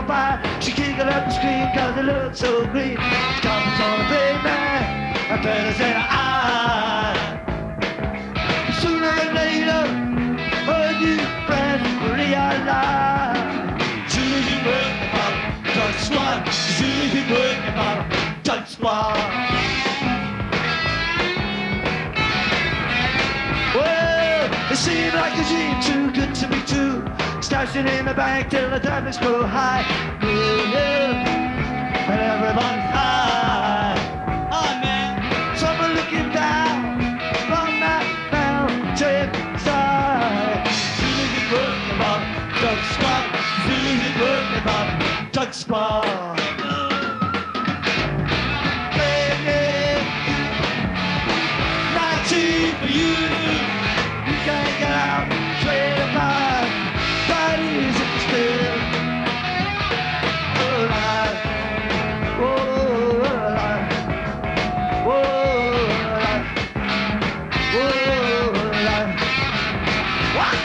on fire. She giggled up and screamed cause it looked so green. Comes on a pavement, I better say I. Sooner or later, her new friends will realize. Soon as you work the bottom, Doug Squad. Soon as you work the bottom, Doug Squad. Well, it seemed like a dream, too good to be true. Stashing in the bank till the diamonds go high. And everyone's high. Oh man, someone looking down from that mountain side. Soon as you work the bottom, Doug Squad. Soon as you work the bottom, Doug Squad. 19 for you. You can't get out, trade a mind. Bodies in the still. Oh, life. Oh, life. Oh, life. Oh, life. What?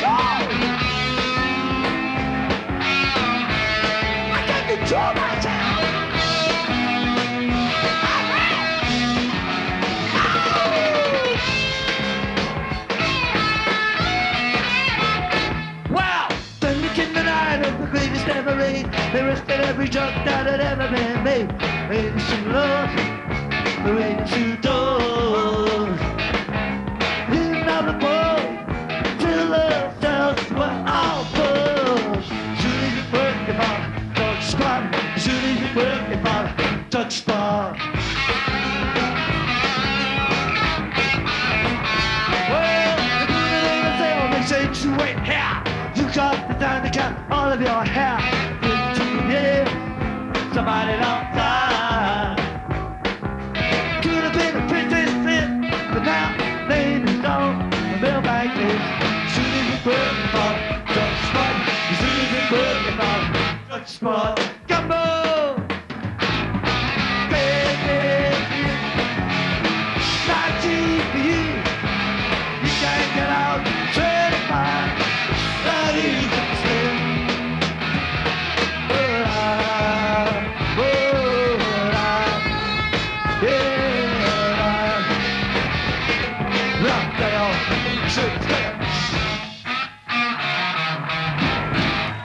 I can't control myself. The greatest ever made. They rested every joke that had ever been made. Waiting to love, waiting to doors. Living out the boat till the cells were all full. Soon as you work your bottom, Doug Squad. Soon as you work your bottom, Doug Squad. Well, the good ain't a sale, they say to wait here. You got the time to cut all of your hair. Good to you, somebody long time. Could have been a princess fit, but now ladies on the mailbag list. Soon as you work the bottom, Doug Squad. Soon as you work the bottom, Doug Squad.